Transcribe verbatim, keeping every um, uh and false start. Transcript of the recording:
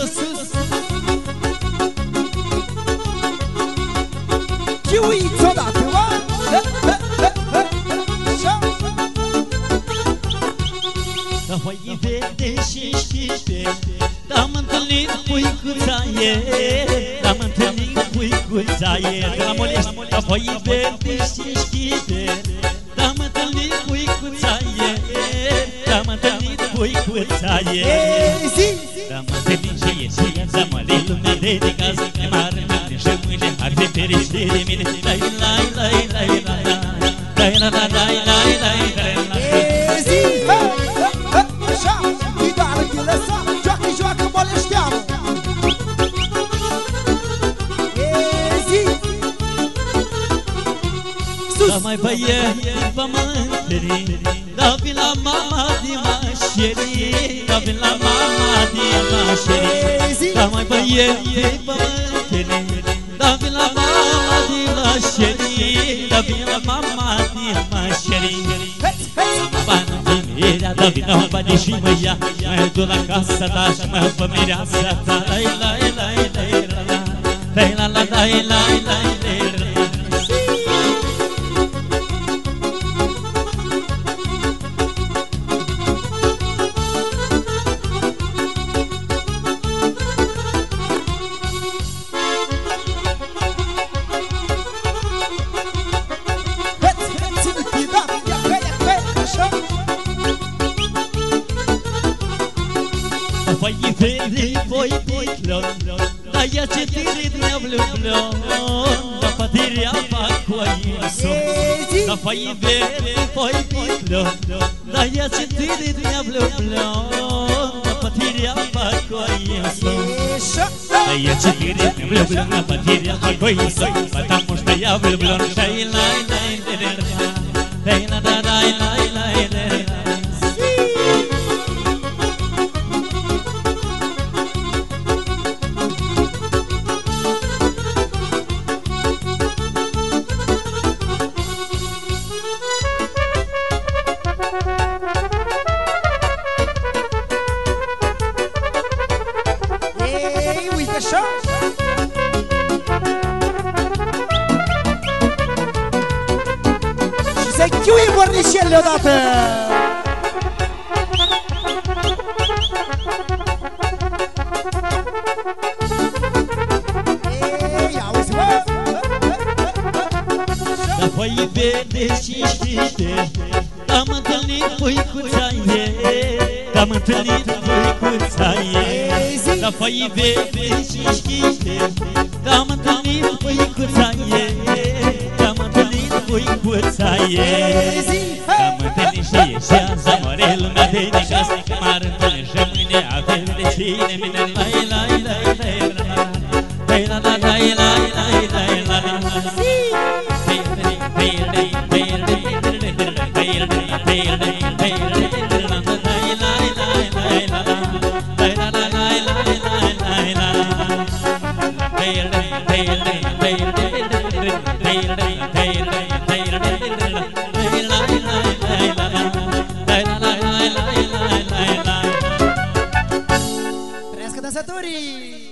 sus. Și uiți odată, mă! Da foaie verde și știște, d-am întâlnit puicuța ieri, d-am întâlnit puicuța ieri. De la Molești, da foaie verde și știște, d-am întâlnit puicuța ieri, d-am întâlnit puicuța ieri. D-am întâlnit și ieri și ea zamălei lumea de de caz, de mare mare și mâine ar fi fericit de mine. Lai, lai, lai, lai, lai, lai, lai, lai, lai, lai, lai, lai, lai. Da mai băieți vă mă întâlni, da vin la mama din mașerii, da vin la mama din mașerii. Da mai băieți vă mă întâlni, da vin la mama din mașerii, da vin la mama din mașerii. Bani din mirea, da vin la bani și mă ia, mă duc la casa ta și mă fă mireasa ta. Lai, lai, lai, lai, lai, lai, lai, lai, lai, lai, lai. Foaie verde, voi piclon, da ia ce tiri ne vlublon, da patiria fac coiso. Da foaie verde, voi piclon, da ia ce tiri ne vlublon, da patiria fac coiso. Da ia ce tiri ne vlublon, da patiria fac coiso, потому что я влюблен. Шай лай лай лай лай лай лай лай лай лай. Și să chiui bornișelile odată! Da foaie verde și știște, am întâlnit puicuța ieri, am întâlnit puicuța ieri. Da foaie verde și știște, am întâlnit puicuța ieri, am întâlnit puicuța ieri. Am întâlnit și ieri și azi amore lumea de necas, m-ar întâlni și mâine avem de cine mine. Lai, lai, lai, lai, lai, lai, lai, lai, lai, lai, lai, lai. Trăiască dansatorii!